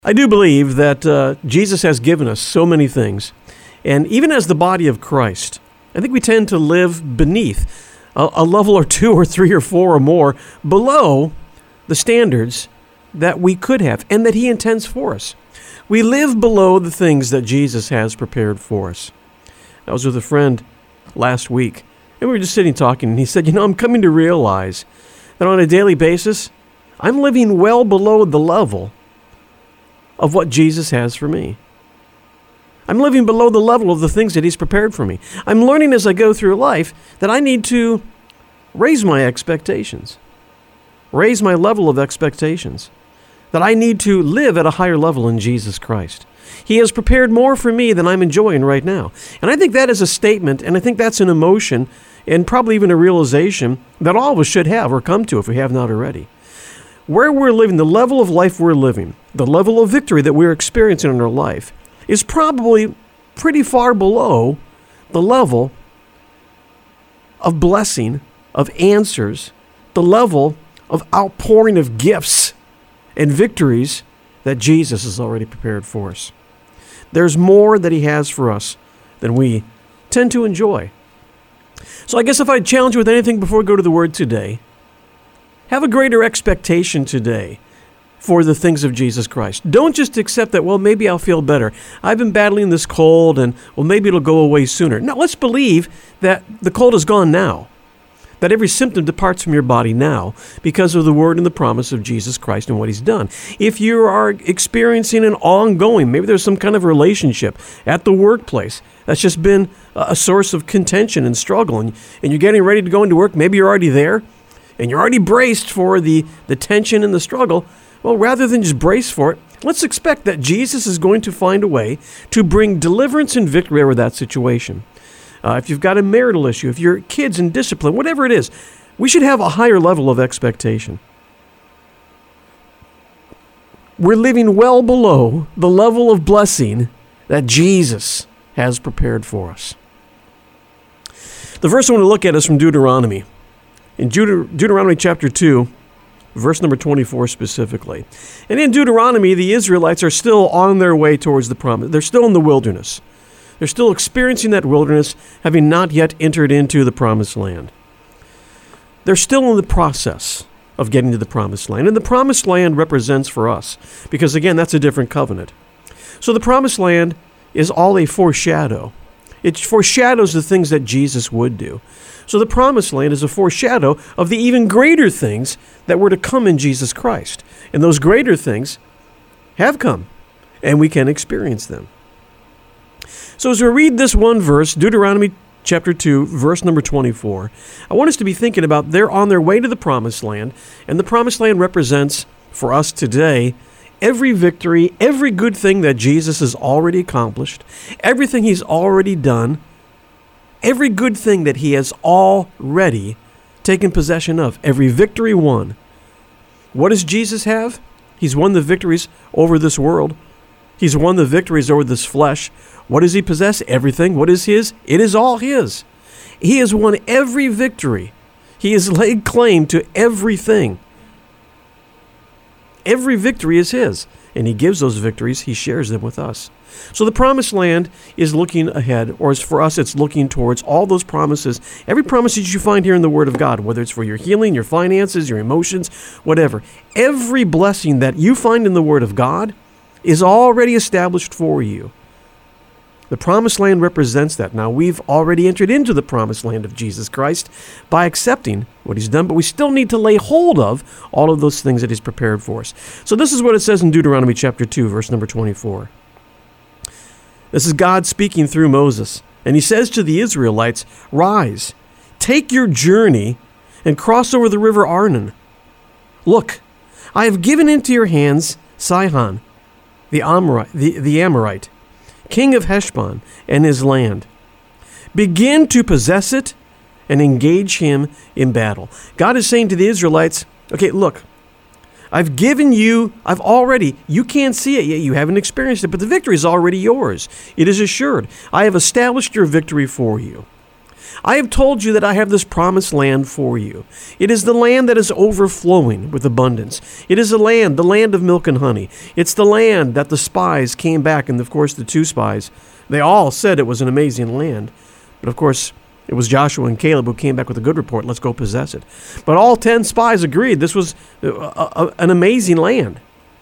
I do believe that Jesus has given us so many things. And even as the body of Christ, I think we tend to live beneath a level or two or three or four or more below the standards that we could have and that He intends for us. We live below the things that Jesus has prepared for us. I was with a friend last week, and we were just sitting talking, and he said, I'm coming to realize that on a daily basis, I'm living well below the level of what Jesus has for me. I'm living below the level of the things that He's prepared for me. I'm learning as I go through life that I need to raise my expectations, raise my level of expectations, that I need to live at a higher level in Jesus Christ. He has prepared more for me than I'm enjoying right now. And I think that is a statement, and I think that's an emotion, and probably even a realization that all of us should have or come to if we have not already. Where we're living, the level of life we're living, the level of victory that we're experiencing in our life is probably pretty far below the level of blessing, of answers, the level of outpouring of gifts and victories that Jesus has already prepared for us. There's more that He has for us than we tend to enjoy. So I guess if I'd challenge you with anything before we go to the Word today, have a greater expectation today for the things of Jesus Christ. Don't just accept that, maybe I'll feel better. I've been battling this cold and, maybe it'll go away sooner. No, let's believe that the cold is gone now, that every symptom departs from your body now because of the word and the promise of Jesus Christ and what He's done. If you are experiencing an ongoing, maybe there's some kind of relationship at the workplace that's just been a source of contention and struggle, and you're getting ready to go into work, maybe you're already there, and you're already braced for the tension and the struggle, rather than just brace for it, let's expect that Jesus is going to find a way to bring deliverance and victory over that situation. If you've got a marital issue, if your kid's in discipline, whatever it is, we should have a higher level of expectation. We're living well below the level of blessing that Jesus has prepared for us. The verse I want to look at is from Deuteronomy. In Deuteronomy chapter 2, verse number 24 specifically. And in Deuteronomy, the Israelites are still on their way towards the promise. They're still in the wilderness. They're still experiencing that wilderness, having not yet entered into the promised land. They're still in the process of getting to the promised land. And the promised land represents for us, because again, that's a different covenant. So the promised land is all a foreshadow. It foreshadows the things that Jesus would do. So the promised land is a foreshadow of the even greater things that were to come in Jesus Christ. And those greater things have come, and we can experience them. So as we read this one verse, Deuteronomy chapter 2, verse number 24, I want us to be thinking about they're on their way to the promised land, and the promised land represents for us today every victory, every good thing that Jesus has already accomplished, everything He's already done, every good thing that He has already taken possession of, every victory won. What does Jesus have? He's won the victories over this world. He's won the victories over this flesh. What does He possess? Everything. What is His? It is all His. He has won every victory. He has laid claim to everything. Every victory is His, and He gives those victories. He shares them with us. So the promised land is looking ahead, or for us, it's looking towards all those promises. Every promise that you find here in the Word of God, whether it's for your healing, your finances, your emotions, whatever. Every blessing that you find in the Word of God is already established for you. The promised land represents that. Now, we've already entered into the promised land of Jesus Christ by accepting what He's done, but we still need to lay hold of all of those things that He's prepared for us. So this is what it says in Deuteronomy chapter 2, verse number 24. This is God speaking through Moses, and He says to the Israelites, "Rise, take your journey, and cross over the river Arnon. Look, I have given into your hands Sihon, the Amorite, king of Heshbon, and his land. Begin to possess it and engage him in battle." God is saying to the Israelites, okay, look, I've given you, you can't see it yet, you haven't experienced it, but the victory is already yours. It is assured. I have established your victory for you. I have told you that I have this promised land for you. It is the land that is overflowing with abundance. It is the land of milk and honey. It's the land that the spies came back, and of course the 2 spies, they all said it was an amazing land. But of course, it was Joshua and Caleb who came back with a good report. Let's go possess it. But all 10 spies agreed this was an amazing land.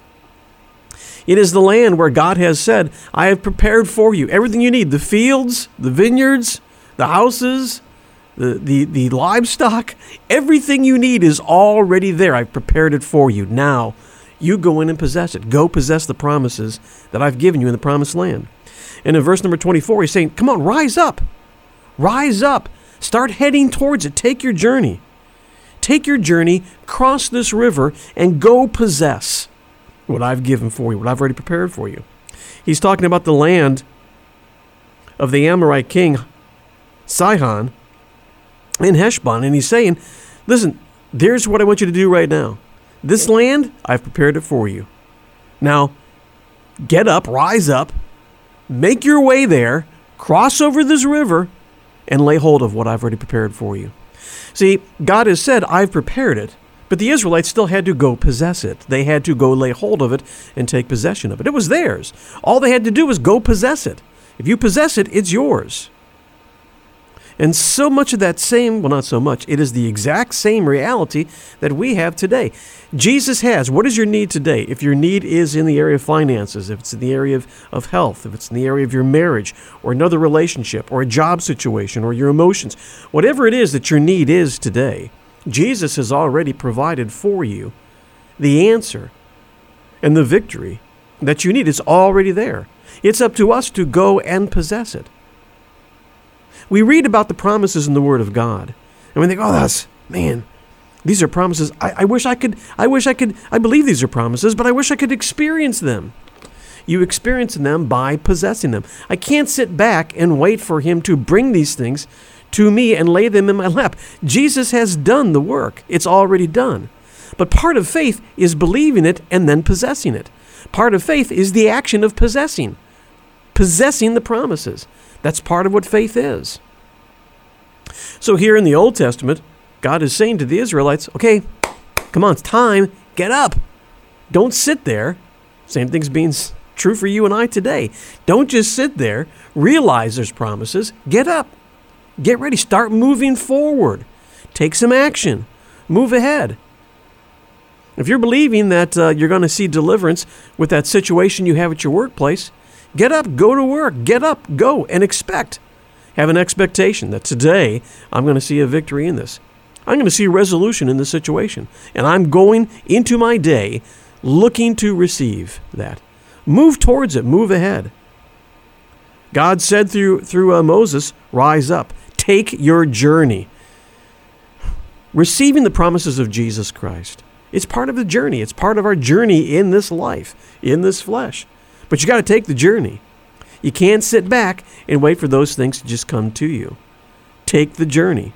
It is the land where God has said, I have prepared for you everything you need. The fields, the vineyards, the houses, the livestock, everything you need is already there. I've prepared it for you. Now, you go in and possess it. Go possess the promises that I've given you in the promised land. And in verse number 24, he's saying, come on, rise up. Rise up. Start heading towards it. Take your journey. Take your journey, cross this river, and go possess what I've given for you, what I've already prepared for you. He's talking about the land of the Amorite king, Sihon, in Heshbon. And he's saying, listen, there's what I want you to do right now. This land, I've prepared it for you. Now, get up, rise up, make your way there, cross over this river, and lay hold of what I've already prepared for you. See, God has said, I've prepared it, but the Israelites still had to go possess it. They had to go lay hold of it and take possession of it. It was theirs. All they had to do was go possess it. If you possess it, it's yours. And so much of that same, well, not so much, it is the exact same reality that we have today. Jesus has, what is your need today? If your need is in the area of finances, if it's in the area of health, if it's in the area of your marriage or another relationship or a job situation or your emotions, whatever it is that your need is today, Jesus has already provided for you the answer and the victory that you need. It's already there. It's up to us to go and possess it. We read about the promises in the Word of God, and we think, oh, these are promises. I believe these are promises, but I wish I could experience them. You experience them by possessing them. I can't sit back and wait for Him to bring these things to me and lay them in my lap. Jesus has done the work. It's already done. But part of faith is believing it and then possessing it. Part of faith is the action of possessing the promises. That's part of what faith is. So here in the Old Testament, God is saying to the Israelites, okay, come on, it's time, get up. Don't sit there. Same thing's being true for you and I today. Don't just sit there, realize there's promises, get up. Get ready, start moving forward. Take some action, move ahead. If you're believing that you're going to see deliverance with that situation you have at your workplace, get up, go to work, get up, go, and expect. Have an expectation that today I'm going to see a victory in this. I'm going to see a resolution in this situation. And I'm going into my day looking to receive that. Move towards it, move ahead. God said through Moses, rise up, take your journey. Receiving the promises of Jesus Christ. It's part of the journey. It's part of our journey in this life, in this flesh. But you got to take the journey. You can't sit back and wait for those things to just come to you. Take the journey.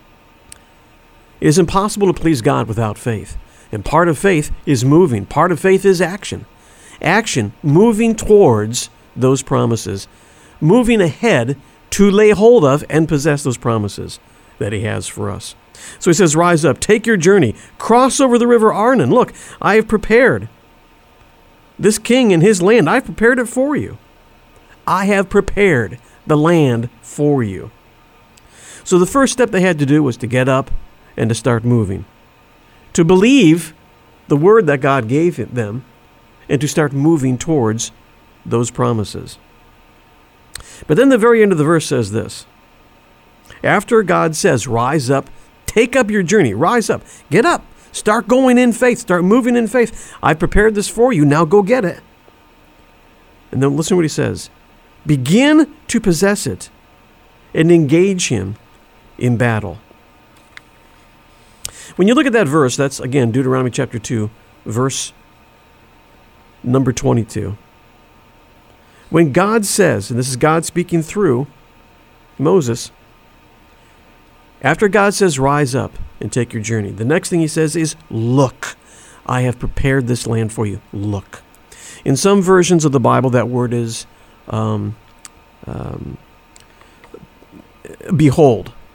It is impossible to please God without faith. And part of faith is moving. Part of faith is action. Action, moving towards those promises. Moving ahead to lay hold of and possess those promises that He has for us. So He says, rise up, take your journey, cross over the river Arnon. Look, I have prepared this king and his land. I've prepared it for you. I have prepared the land for you. So the first step they had to do was to get up and to start moving. To believe the word that God gave them and to start moving towards those promises. But then the very end of the verse says this. After God says, rise up, take up your journey, rise up, get up, start going in faith, start moving in faith. I've prepared this for you, now go get it. And then listen to what He says. Begin to possess it and engage Him in battle. When you look at that verse, that's again Deuteronomy chapter 2, verse number 22. When God says, and this is God speaking through Moses, after God says, rise up and take your journey, the next thing He says is, look, I have prepared this land for you. Look. In some versions of the Bible, that word is behold.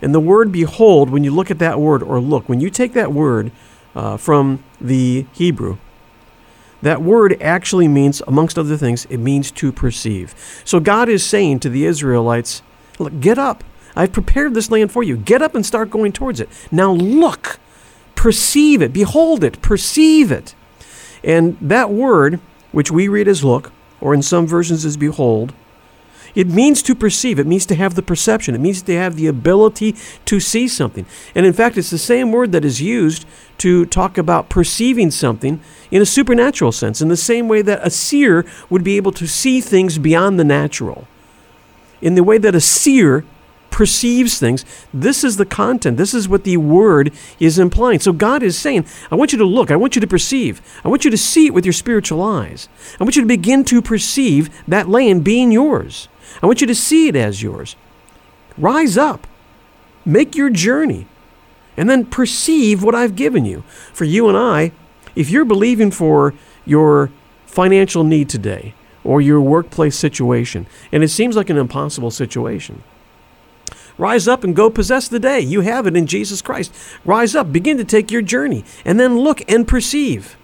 And the word behold, when you look at that word, or look, when you take that word from the Hebrew, that word actually means, amongst other things, it means to perceive. So God is saying to the Israelites, look, get up. I've prepared this land for you. Get up and start going towards it. Now look, perceive it, behold it, perceive it. And that word, which we read as look, or in some versions as behold, it means to perceive. It means to have the perception. It means to have the ability to see something. And in fact, it's the same word that is used to talk about perceiving something in a supernatural sense, in the same way that a seer would be able to see things beyond the natural. In the way that a seer perceives things, this is the content. This is what the word is implying. So God is saying, I want you to look. I want you to perceive. I want you to see it with your spiritual eyes. I want you to begin to perceive that land being yours. I want you to see it as yours. Rise up. Make your journey. And then perceive what I've given you. For you and I, if you're believing for your financial need today or your workplace situation, and it seems like an impossible situation, rise up and go possess the day. You have it in Jesus Christ. Rise up. Begin to take your journey. And then look and perceive.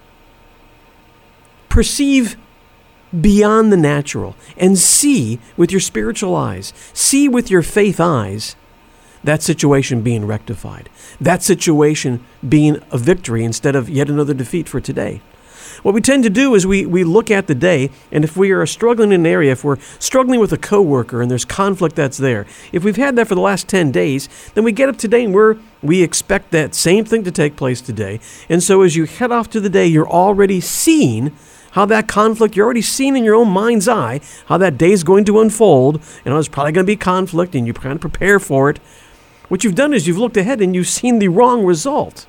Perceive beyond the natural and see with your spiritual eyes, see with your faith eyes, that situation being rectified, that situation being a victory instead of yet another defeat for today. What we tend to do is we look at the day, and if we are struggling in an area, if we're struggling with a coworker and there's conflict that's there, if we've had that for the last 10 days, then we get up today and we expect that same thing to take place today. And so as you head off to the day, you're already seeing how that conflict, you're already seeing in your own mind's eye how that day is going to unfold, and there's probably going to be conflict, and you kind of prepare for it. What you've done is you've looked ahead and you've seen the wrong result.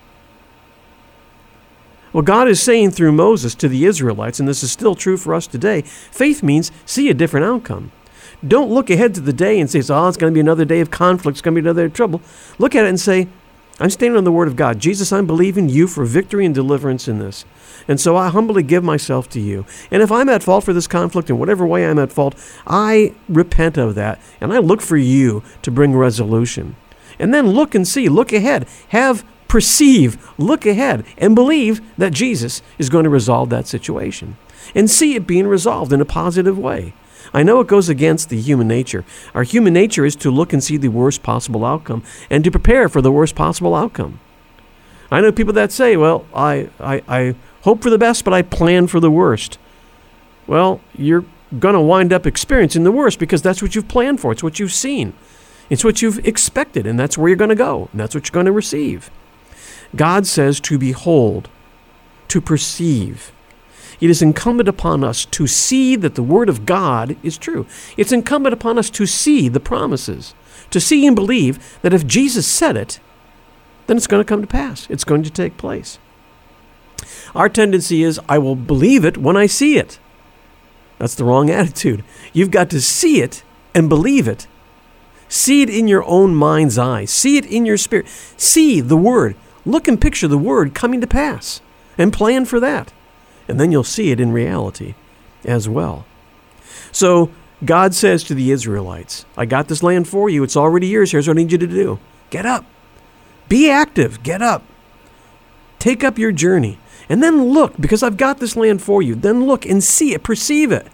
Well, God is saying through Moses to the Israelites, and this is still true for us today, faith means see a different outcome. Don't look ahead to the day and say, it's going to be another day of conflict, it's going to be another day of trouble. Look at it and say, I'm standing on the word of God. Jesus, I'm believing you for victory and deliverance in this. And so I humbly give myself to you. And if I'm at fault for this conflict in whatever way I'm at fault, I repent of that. And I look for you to bring resolution. And then look and see, look ahead, perceive, look ahead, and believe that Jesus is going to resolve that situation. And see it being resolved in a positive way. I know it goes against the human nature. Our human nature is to look and see the worst possible outcome and to prepare for the worst possible outcome. I know people that say, well, I hope for the best, but I plan for the worst. Well, you're going to wind up experiencing the worst because that's what you've planned for. It's what you've seen. It's what you've expected, and that's where you're going to go, and that's what you're going to receive. God says to behold, to perceive. It is incumbent upon us to see that the Word of God is true. It's incumbent upon us to see the promises, to see and believe that if Jesus said it, then it's going to come to pass. It's going to take place. Our tendency is, I will believe it when I see it. That's the wrong attitude. You've got to see it and believe it. See it in your own mind's eye. See it in your spirit. See the Word. Look and picture the Word coming to pass and plan for that. And then you'll see it in reality as well. So God says to the Israelites, I got this land for you. It's already yours. Here's what I need you to do. Get up. Be active. Get up. Take up your journey. And then look, because I've got this land for you. Then look and see it. Perceive it.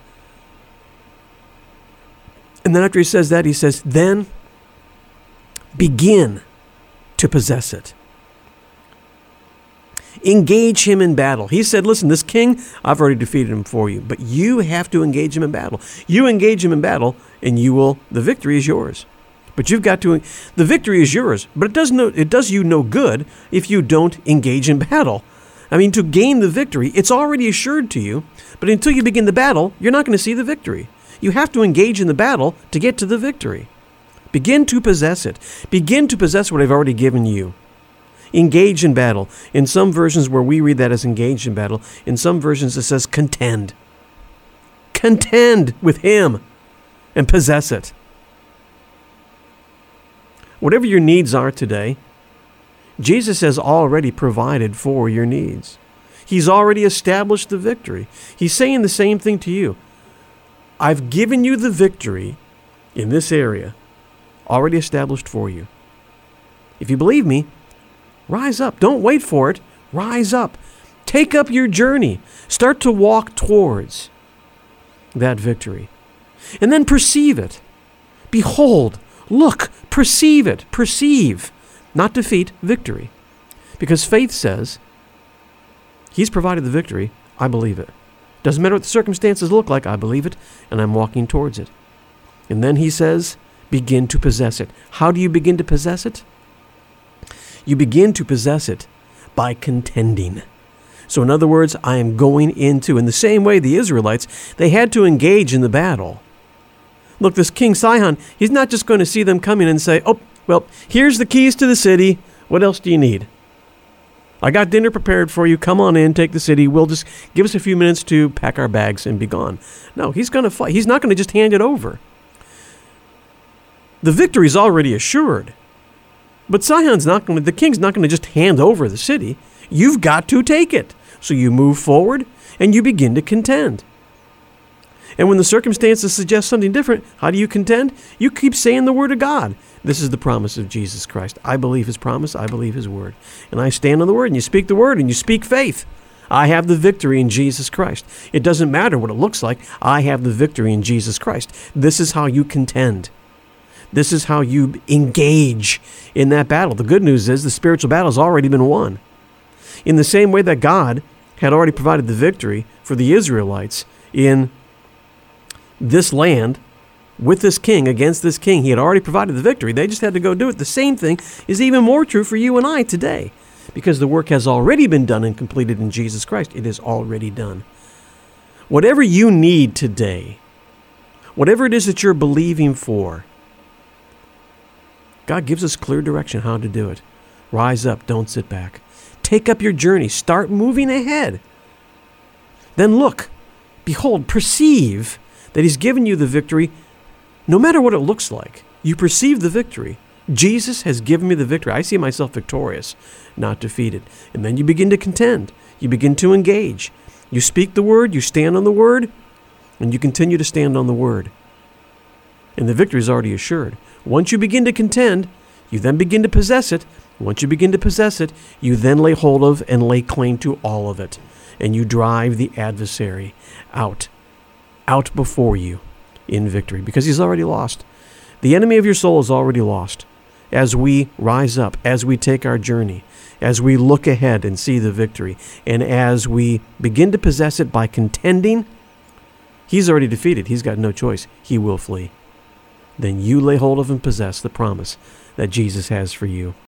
And then after he says that, he says, then begin to possess it. Engage him in battle. He said, listen, this king, I've already defeated him for you, but you have to engage him in battle. You engage him in battle, and the victory is yours. But you've got to, the victory is yours, but it does you no good if you don't engage in battle. I mean, to gain the victory, it's already assured to you, but until you begin the battle, you're not going to see the victory. You have to engage in the battle to get to the victory. Begin to possess it. Begin to possess what I've already given you. Engage in battle. In some versions where we read that as engage in battle, in some versions it says contend. Contend with him and possess it. Whatever your needs are today, Jesus has already provided for your needs. He's already established the victory. He's saying the same thing to you. I've given you the victory in this area, already established for you. If you believe me, rise up. Don't wait for it. Rise up. Take up your journey. Start to walk towards that victory. And then perceive it. Behold, look, perceive it. Perceive, not defeat, victory. Because faith says, He's provided the victory, I believe it. Doesn't matter what the circumstances look like, I believe it, and I'm walking towards it. And then He says, begin to possess it. How do you begin to possess it? You begin to possess it by contending. So in other words, I am going into, in the same way the Israelites, they had to engage in the battle. Look, this King Sihon, he's not just going to see them coming and say, oh, well, here's the keys to the city. What else do you need? I got dinner prepared for you. Come on in, take the city. We'll just give us a few minutes to pack our bags and be gone. No, he's going to fight. He's not going to just hand it over. The victory's already assured. But the king's not going to just hand over the city. You've got to take it. So you move forward and you begin to contend. And when the circumstances suggest something different, how do you contend? You keep saying the word of God. This is the promise of Jesus Christ. I believe His promise. I believe His word. And I stand on the word, and you speak the word, and you speak faith. I have the victory in Jesus Christ. It doesn't matter what it looks like. I have the victory in Jesus Christ. This is how you contend. This is how you engage in that battle. The good news is the spiritual battle has already been won. In the same way that God had already provided the victory for the Israelites in this land, with this king, against this king, He had already provided the victory. They just had to go do it. The same thing is even more true for you and I today, because the work has already been done and completed in Jesus Christ. It is already done. Whatever you need today, whatever it is that you're believing for, God gives us clear direction how to do it. Rise up, don't sit back. Take up your journey, start moving ahead. Then look, behold, perceive that He's given you the victory. No matter what it looks like, you perceive the victory. Jesus has given me the victory. I see myself victorious, not defeated. And then you begin to contend. You begin to engage. You speak the word, you stand on the word, and you continue to stand on the word. And the victory is already assured. Once you begin to contend, you then begin to possess it. Once you begin to possess it, you then lay hold of and lay claim to all of it. And you drive the adversary out before you in victory, because he's already lost. The enemy of your soul is already lost. As we rise up, as we take our journey, as we look ahead and see the victory, and as we begin to possess it by contending, he's already defeated. He's got no choice. He will flee. Then you lay hold of and possess the promise that Jesus has for you.